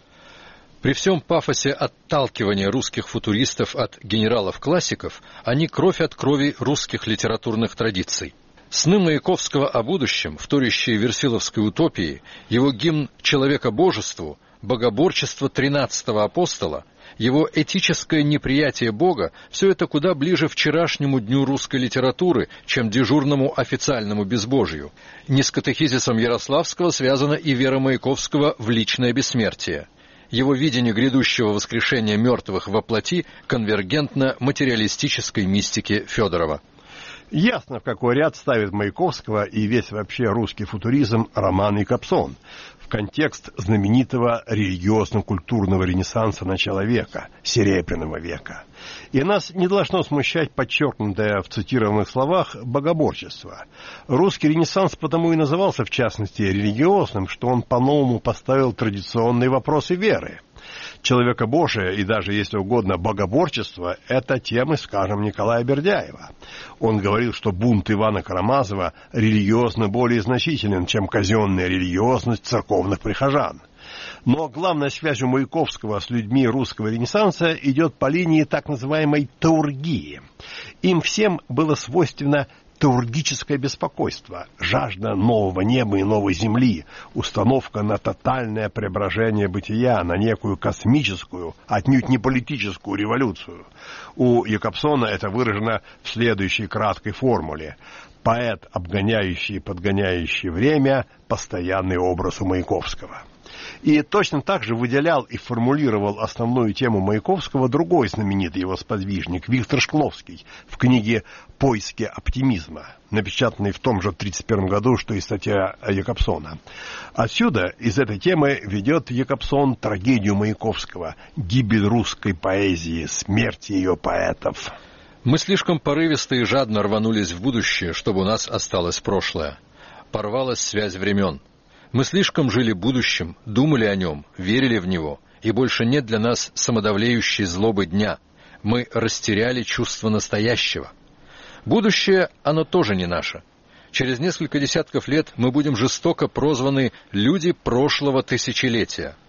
[SPEAKER 18] «При всем пафосе отталкивания русских футуристов от генералов-классиков, они кровь от крови русских литературных традиций. Сны Маяковского о будущем, вторящие версиловской утопии, его гимн человекобожеству, богоборчество 13-го апостола, его этическое неприятие Бога – все это куда ближе вчерашнему дню русской литературы, чем дежурному официальному безбожию. Не с катехизисом Ярославского связана и вера Маяковского в личное бессмертие. Его видение грядущего воскрешения мертвых во плоти конвергентно материалистической мистике Федорова».
[SPEAKER 17] Ясно, в какой ряд ставит Маяковского и весь вообще русский футуризм Роман Якобсон в контекст знаменитого религиозно-культурного ренессанса начала века, Серебряного века. И нас не должно смущать подчеркнутое в цитированных словах богоборчество. Русский ренессанс потому и назывался, в частности, религиозным, что он по-новому поставил традиционные вопросы веры. Человекобожие и даже, если угодно, богоборчество – это темы, скажем, Николая Бердяева. Он говорил, что бунт Ивана Карамазова религиозно более значителен, чем казенная религиозность церковных прихожан. Но главная связь у Маяковского с людьми русского ренессанса идет по линии так называемой таургии. Им всем было свойственно таургическое беспокойство, жажда нового неба и новой земли, установка на тотальное преображение бытия, на некую космическую, отнюдь не политическую революцию. У Якобсона это выражено в следующей краткой формуле: поэт, обгоняющий и подгоняющий время, постоянный образ у Маяковского. И точно так же выделял и формулировал основную тему Маяковского другой знаменитый его сподвижник Виктор Шкловский в книге «Поиски оптимизма», напечатанной в том же 1931 году, что и статья Якобсона. Отсюда, из этой темы, ведет Якобсон трагедию Маяковского, гибель русской поэзии, смерть ее поэтов.
[SPEAKER 18] «Мы слишком порывисто и жадно рванулись в будущее, чтобы у нас осталось прошлое. Порвалась связь времен. Мы слишком жили будущим, думали о нем, верили в него, и больше нет для нас самодавлеющей злобы дня. Мы растеряли чувство настоящего. Будущее, оно тоже не наше. Через несколько десятков лет мы будем жестоко прозваны «люди прошлого тысячелетия».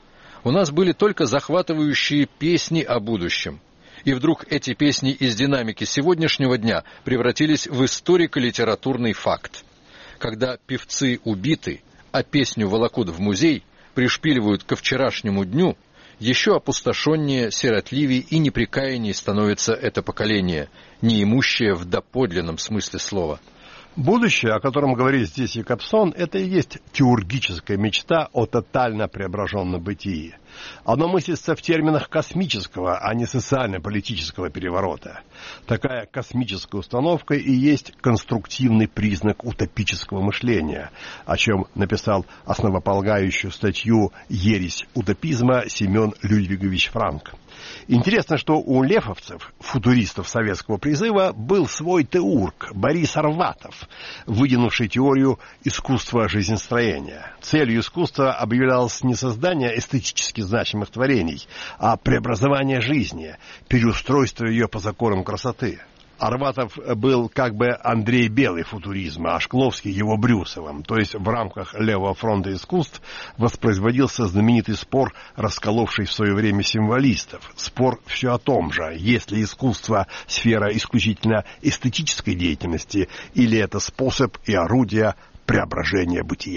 [SPEAKER 18] У нас были только захватывающие песни о будущем. И вдруг эти песни из динамики сегодняшнего дня превратились в историко-литературный факт. Когда певцы убиты, а песню волокут в музей, пришпиливают ко вчерашнему дню, еще опустошеннее, сиротливее и непрекаяннее становится это поколение, неимущее в доподлинном смысле слова.
[SPEAKER 17] Будущее, о котором говорит здесь Якобсон, это и есть теургическая мечта о тотально преображенном бытии. Оно мыслится в терминах космического, а не социально-политического переворота. Такая космическая установка и есть конструктивный признак утопического мышления, о чем написал основополагающую статью «Ересь утопизма» Семен Людвигович Франк. Интересно, что у лефовцев, футуристов советского призыва, был свой теург Борис Арватов, выдвинувший теорию искусства жизнестроения. Целью искусства объявлялось не создание эстетически значимых творений, а преобразование жизни, переустройство ее по законам красоты. Арватов был как бы Андрей Белый футуризма, а Шкловский его Брюсовым. То есть в рамках левого фронта искусств воспроизводился знаменитый спор, расколовший в свое время символистов. Спор все о том же, есть ли искусство сфера исключительно эстетической деятельности, или это способ и орудие преображения бытия.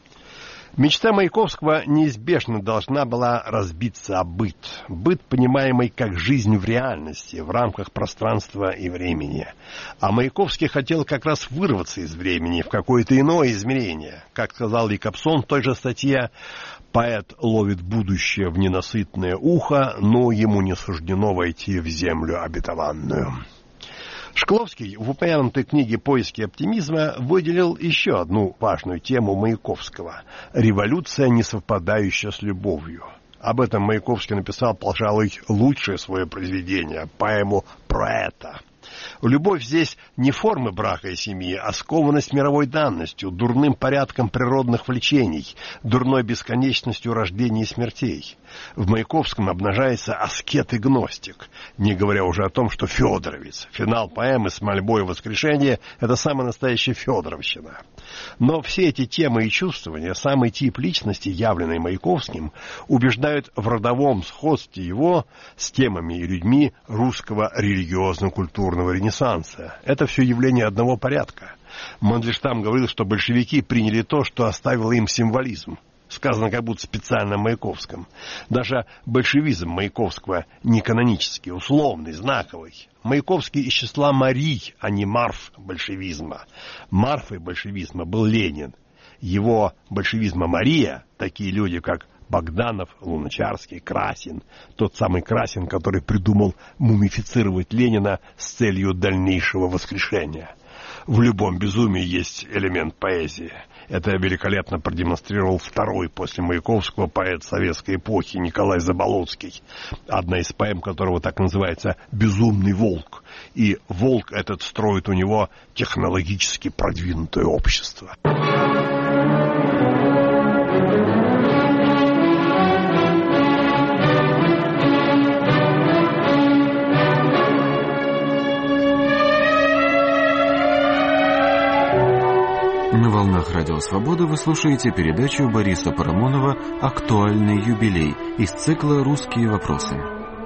[SPEAKER 17] Мечта Маяковского неизбежно должна была разбиться о быт. Быт, понимаемый как жизнь в реальности, в рамках пространства и времени. А Маяковский хотел как раз вырваться из времени в какое-то иное измерение. Как сказал Якобсон в той же статье, поэт ловит будущее в ненасытное ухо, но ему не суждено войти в землю обетованную. Шкловский в упомянутой книге «Поиски оптимизма» выделил еще одну важную тему Маяковского – революция, не совпадающая с любовью. Об этом Маяковский написал, пожалуй, лучшее свое произведение – поэму «Про это». Любовь здесь не формы брака и семьи, а скованность мировой данностью, дурным порядком природных влечений, дурной бесконечностью рождений и смертей. В Маяковском обнажается аскет и гностик, не говоря уже о том, что федоровец. Финал поэмы с мольбой воскрешения – это самая настоящая федоровщина. Но все эти темы и чувствования, самый тип личности, явленный Маяковским, убеждают в родовом сходстве его с темами и людьми русского религиозно-культурного ренессанса. Это все явление одного порядка. Мандельштам говорил, что большевики приняли то, что оставило им символизм. Сказано как будто специально о Маяковском. Даже большевизм Маяковского не канонический, условный, знаковый. Маяковский из числа Марий, а не Марф большевизма. Марфой большевизма был Ленин. Его большевизма Мария, такие люди, как Богданов, Луначарский, Красин. Тот самый Красин, который придумал мумифицировать Ленина с целью дальнейшего воскрешения. В любом безумии есть элемент поэзии. Это великолепно продемонстрировал второй после Маяковского поэт советской эпохи Николай Заболоцкий, одна из поэм которого так называется «Безумный волк». И волк этот строит у него технологически продвинутое общество.
[SPEAKER 2] На волнах Радио Свобода вы слушаете передачу Бориса Парамонова «Актуальный юбилей» из цикла «Русские вопросы».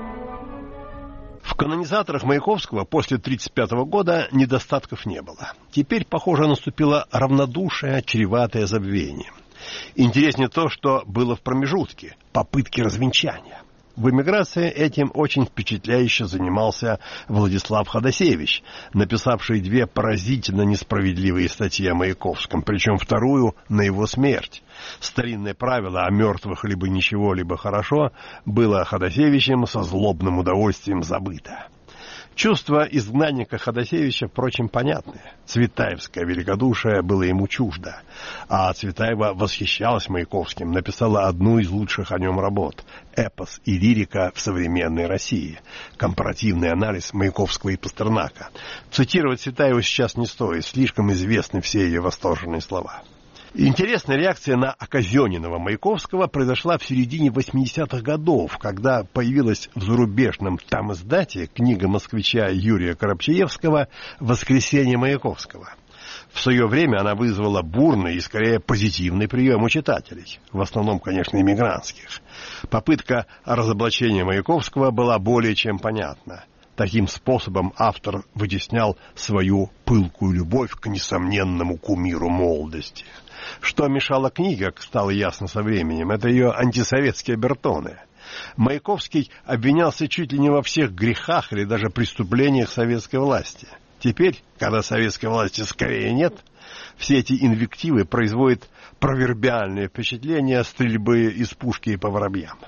[SPEAKER 17] В канонизаторах Маяковского после 1935 года недостатков не было. Теперь, похоже, наступило равнодушие, чреватое забвением. Интереснее то, что было в промежутке – попытки развенчания. В эмиграции этим очень впечатляюще занимался Владислав Ходосевич, написавший 2 поразительно несправедливые статьи о Маяковском, причем вторую на его смерть. Старинное правило о мертвых либо ничего, либо хорошо было Ходосевичем со злобным удовольствием забыто. Чувство изгнанника Ходосевича, впрочем, понятны. Цветаевское великодушие было ему чуждо. А Цветаева восхищалась Маяковским, написала одну из лучших о нем работ «Эпос и лирика в современной России». Компаративный анализ Маяковского и Пастернака. Цитировать Цветаеву сейчас не стоит, слишком известны все ее восторженные слова. Интересная реакция на оказененного Маяковского произошла в середине 80-х годов, когда появилась в зарубежном тамиздате книга москвича Юрия Коробчаевского «Воскресенье Маяковского». В свое время она вызвала бурный и, скорее, позитивный прием у читателей, в основном, конечно, иммигрантских. Попытка разоблачения Маяковского была более чем понятна. Таким способом автор вытеснял свою пылкую любовь к несомненному кумиру молодости. Что мешало книге, как стало ясно со временем, это ее антисоветские обертоны. Маяковский обвинялся чуть ли не во всех грехах или даже преступлениях советской власти. Теперь, когда советской власти скорее нет, все эти инвективы производят провербиальное впечатление стрельбы из пушки по воробьям.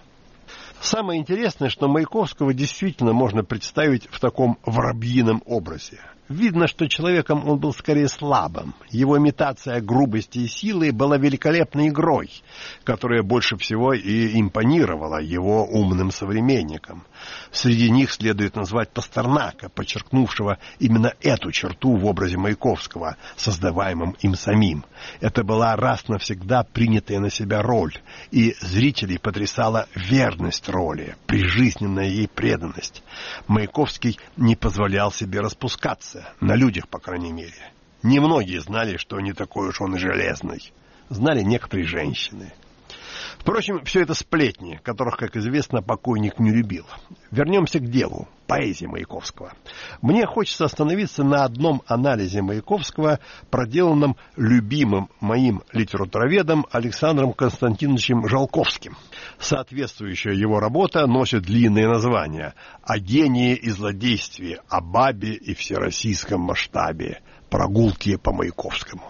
[SPEAKER 17] Самое интересное, что Маяковского действительно можно представить в таком воробьином образе. Видно, что человеком он был скорее слабым. Его имитация грубости и силы была великолепной игрой, которая больше всего и импонировала его умным современникам. Среди них следует назвать Пастернака, подчеркнувшего именно эту черту в образе Маяковского, создаваемом им самим. Это была раз навсегда принятая на себя роль, и зрителей потрясала верность роли, прижизненная ей преданность. Маяковский не позволял себе распускаться, на людях, по крайней мере. Немногие знали, что не такой уж он и железный. Знали некоторые женщины. Впрочем, все это сплетни, которых, как известно, покойник не любил. Вернемся к делу, поэзии Маяковского. Мне хочется остановиться на одном анализе Маяковского, проделанном любимым моим литературоведом Александром Константиновичем Жалковским. Соответствующая его работа носит длинное название «О гении и злодействе, о бабе и всероссийском масштабе. Прогулки по Маяковскому».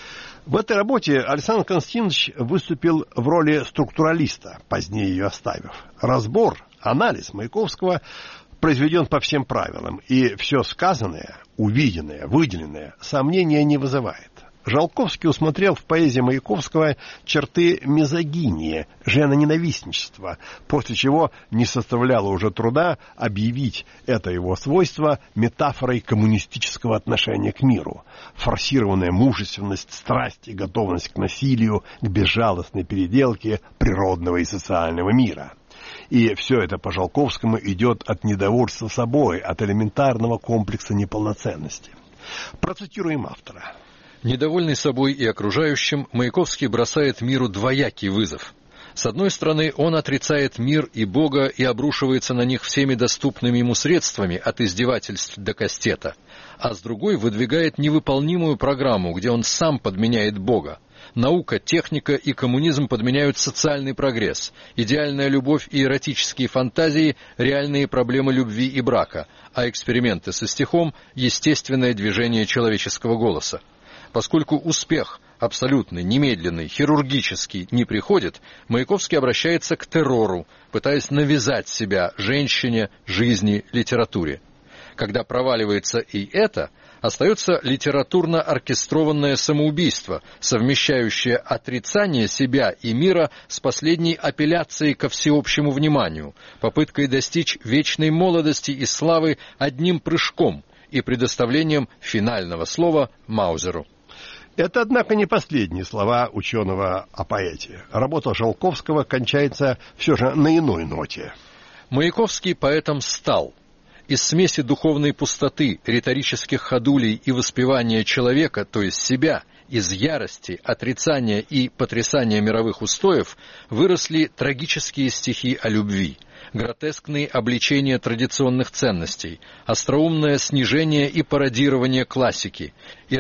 [SPEAKER 17] В этой работе Александр Константинович выступил в роли структуралиста, позднее ее оставив. Разбор, анализ Маяковского произведен по всем правилам, и все сказанное, увиденное, выделенное сомнения не вызывает. Жалковский усмотрел в поэзии Маяковского черты мизогинии, женоненавистничества, после чего не составляло уже труда объявить это его свойство метафорой коммунистического отношения к миру. Форсированная мужественность, страсть и готовность к насилию, к безжалостной переделке природного и социального мира. И все это по Жалковскому идет от недовольства собой, от элементарного комплекса неполноценности. Процитируем автора.
[SPEAKER 18] Недовольный собой и окружающим, Маяковский бросает миру двоякий вызов. С одной стороны, он отрицает мир и Бога и обрушивается на них всеми доступными ему средствами, от издевательств до кастета, а с другой выдвигает невыполнимую программу, где он сам подменяет Бога. Наука, техника и коммунизм подменяют социальный прогресс, идеальная любовь и эротические фантазии – реальные проблемы любви и брака, а эксперименты со стихом – естественное движение человеческого голоса. Поскольку успех абсолютный, немедленный, хирургический не приходит, Маяковский обращается к террору, пытаясь навязать себя женщине, жизни, литературе. Когда проваливается и это, остается литературно-оркестрованное самоубийство, совмещающее отрицание себя и мира с последней апелляцией ко всеобщему вниманию, попыткой достичь вечной молодости и славы одним прыжком и предоставлением финального слова Маузеру.
[SPEAKER 17] Это, однако, не последние слова ученого о поэте. Работа Жалковского кончается все же на иной ноте.
[SPEAKER 18] Маяковский поэтом стал. Из смеси духовной пустоты, риторических ходулей и воспевания человека, то есть себя, из ярости, отрицания и потрясания мировых устоев, выросли трагические стихи о любви, гротескные обличения традиционных ценностей, остроумное снижение и пародирование классики,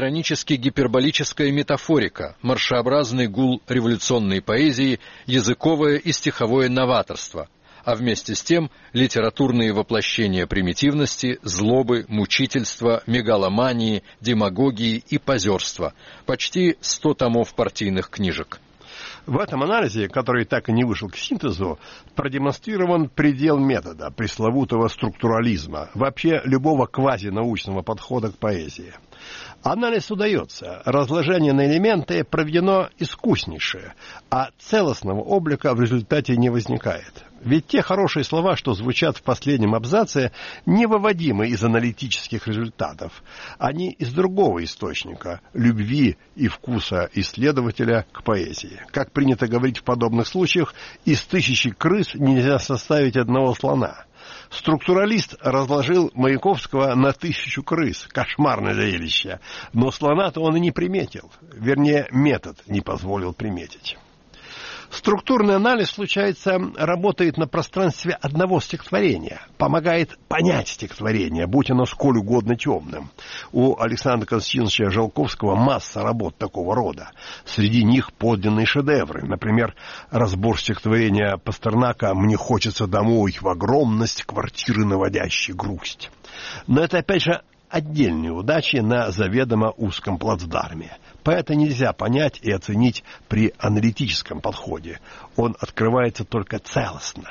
[SPEAKER 18] иронически-гиперболическая метафорика, маршеобразный гул революционной поэзии, языковое и стиховое новаторство, а вместе с тем литературные воплощения примитивности, злобы, мучительства, мегаломании, демагогии и позерства, почти 100 томов партийных книжек.
[SPEAKER 17] В этом анализе, который так и не вышел к синтезу, продемонстрирован предел метода, пресловутого структурализма, вообще любого квазинаучного подхода к поэзии. Анализ удается, разложение на элементы проведено искуснейшее, а целостного облика в результате не возникает. Ведь те хорошие слова, что звучат в последнем абзаце, не выводимы из аналитических результатов. Они из другого источника – любви и вкуса исследователя к поэзии. Как принято говорить в подобных случаях, из 1000 крыс нельзя составить одного слона. Структуралист разложил Маяковского на 1000 крыс. Кошмарное зрелище. Но слона-то он и не приметил. Вернее, метод не позволил приметить. Структурный анализ, случается, работает на пространстве одного стихотворения, помогает понять стихотворение, будь оно сколь угодно темным. У Александра Константиновича Жолковского масса работ такого рода. Среди них подлинные шедевры. Например, разбор стихотворения Пастернака «Мне хочется домой в огромность квартиры, наводящей грусть». Но это, опять же, отдельные удачи на заведомо узком плацдарме. Поэта нельзя понять и оценить при аналитическом подходе. Он открывается только целостно.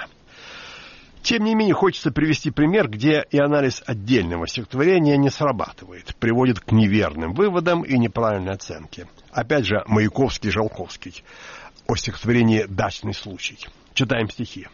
[SPEAKER 17] Тем не менее, хочется привести пример, где и анализ отдельного стихотворения не срабатывает, приводит к неверным выводам и неправильной оценке. Опять же, Маяковский, Жолковский. О стихотворении «Дачный случай». Читаем стихи.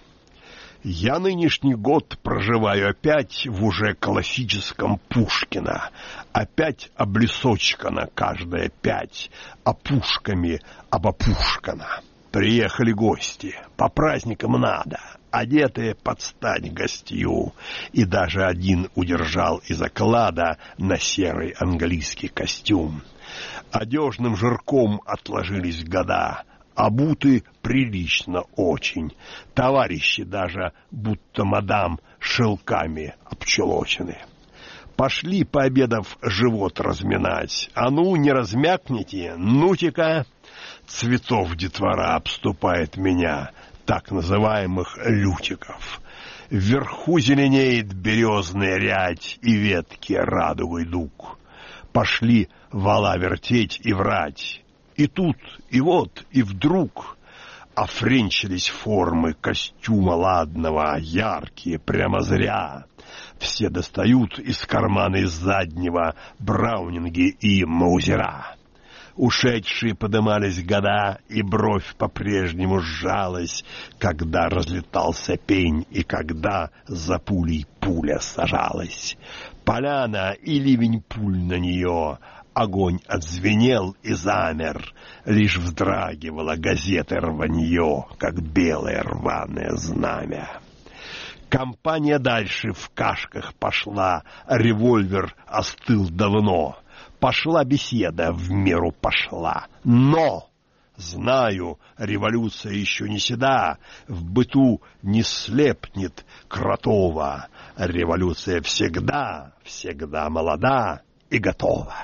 [SPEAKER 17] «Я нынешний год проживаю опять в уже классическом Пушкина. Опять облесочкана каждая пять, опушками обопушкана. Приехали гости, по праздникам надо, одетые под стать гостью. И даже один удержал из оклада на серый английский костюм. Одежным жирком отложились года, обуты прилично очень. Товарищи даже, будто мадам, шелками обчелочены. Пошли, пообедав, живот разминать. А ну, не размякните, ну-тика. Цветов детвора обступает меня, так называемых лютиков. Вверху зеленеет березная рядь и ветки радугой дуг. Пошли вала вертеть и врать. И тут, и вот, и вдруг офренчились формы костюма ладного, яркие, прямо зря. Все достают из кармана из заднего браунинги и маузера. Ушедшие подымались года, и бровь по-прежнему сжалась, когда разлетался пень и когда за пулей пуля сажалась. Поляна и ливень пуль на нее — огонь отзвенел и замер, лишь вздрагивала газеты рванье, как белое рваное знамя. Компания дальше в кашках пошла, револьвер остыл давно. Пошла беседа, в меру пошла. Но, знаю, революция еще не седа, в быту не слепнет Кротова. Революция всегда, всегда молода и готова.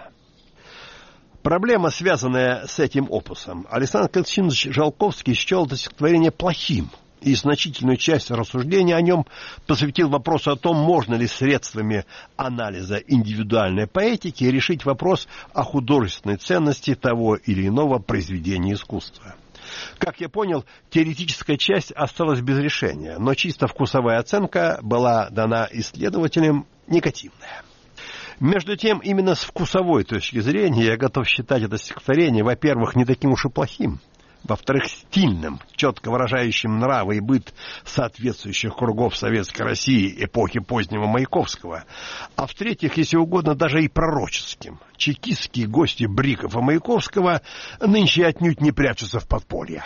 [SPEAKER 17] Проблема, связанная с этим опусом. Александр Константинович Жолковский счел это стихотворение плохим, и значительную часть рассуждения о нем посвятил вопросу о том, можно ли средствами анализа индивидуальной поэтики решить вопрос о художественной ценности того или иного произведения искусства. Как я понял, теоретическая часть осталась без решения, но чисто вкусовая оценка была дана исследователям негативная. Между тем, именно с вкусовой точки зрения я готов считать это стихотворение, во-первых, не таким уж и плохим, во-вторых, стильным, четко выражающим нравы и быт соответствующих кругов Советской России эпохи позднего Маяковского, а в-третьих, если угодно, даже и пророческим. Чекистские гости Бриков и Маяковского нынче отнюдь не прячутся в подполье.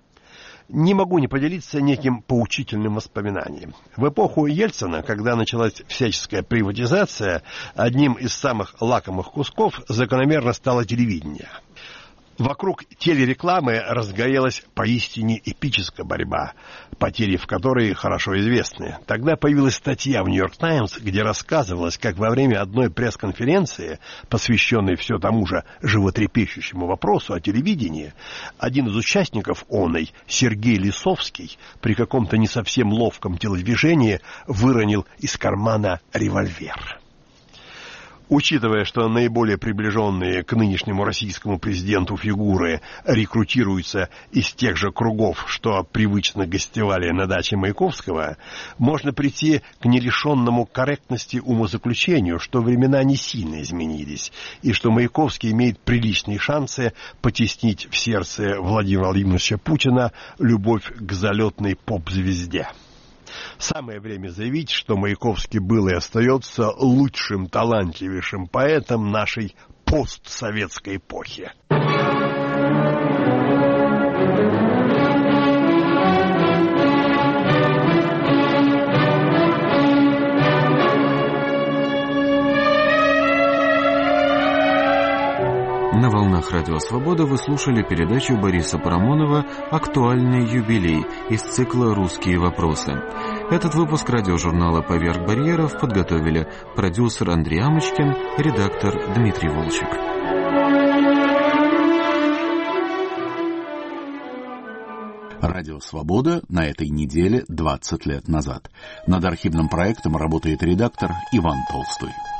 [SPEAKER 17] Не могу не поделиться неким поучительным воспоминанием. В эпоху Ельцина, когда началась всяческая приватизация, одним из самых лакомых кусков закономерно стало телевидение. Вокруг телерекламы разгорелась поистине эпическая борьба, потери в которой хорошо известны. Тогда появилась статья в «Нью-Йорк Таймс», где рассказывалось, как во время одной пресс-конференции, посвященной все тому же животрепещущему вопросу о телевидении, один из участников оной, Сергей Лисовский, при каком-то не совсем ловком телодвижении выронил из кармана револьвер. Учитывая, что наиболее приближенные к нынешнему российскому президенту фигуры рекрутируются из тех же кругов, что привычно гостевали на даче Маяковского, можно прийти к нерешенному корректности умозаключению, что времена не сильно изменились, и что Маяковский имеет приличные шансы потеснить в сердце Владимира Владимировича Путина любовь к залетной поп-звезде. Самое время заявить, что Маяковский был и остается лучшим, талантливейшим поэтом нашей постсоветской эпохи.
[SPEAKER 2] «Радио Свобода» вы слушали передачу Бориса Парамонова «Актуальный юбилей» из цикла «Русские вопросы». Этот выпуск радиожурнала «Поверх барьеров» подготовили продюсер Андрей Амочкин, редактор Дмитрий Волчек.
[SPEAKER 1] Радио «Свобода» на этой неделе 20 лет назад. Над архивным проектом работает редактор Иван Толстой.